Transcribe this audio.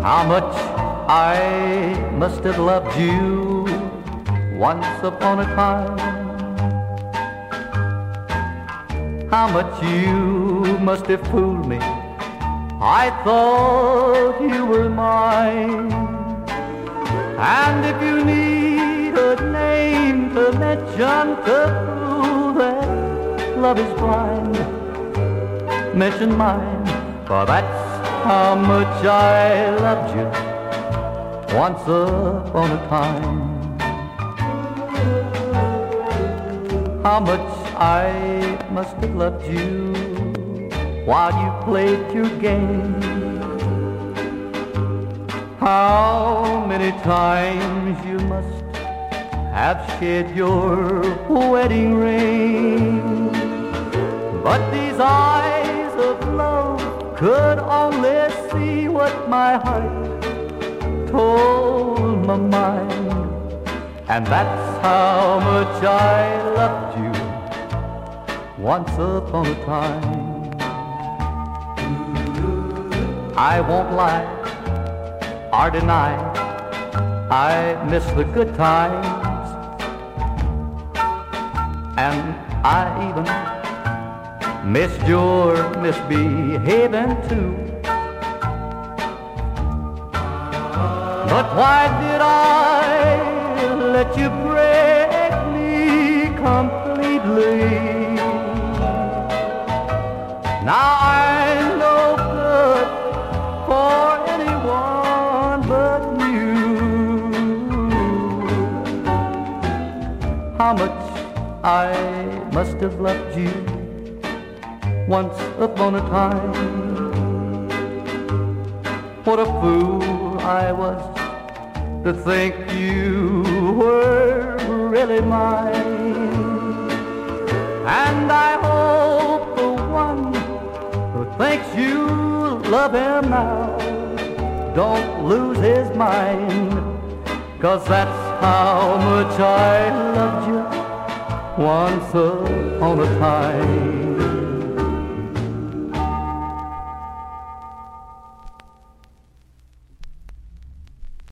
How much I must have loved you once upon a time. How much you must have fooled me. I thought you were mine. And if you need a name to mention to prove that love is blind, mention mine, for that's how much I loved you once upon a time. How much I must have loved you while you played your game. How many times you must have shed your wedding ring. But these eyes of love could only see what my heart told my mind. And that's how much I loved you once upon a time. I won't lie or deny I miss the good times, and I even missed your misbehaving too. But why did I let you break me completely? Now I'm no good for anyone but you. How much I must have loved you once upon a time. What a fool I was to think you were really mine. And I hope the one who thinks you love him now don't lose his mind, 'cause that's how much I loved you once upon a time.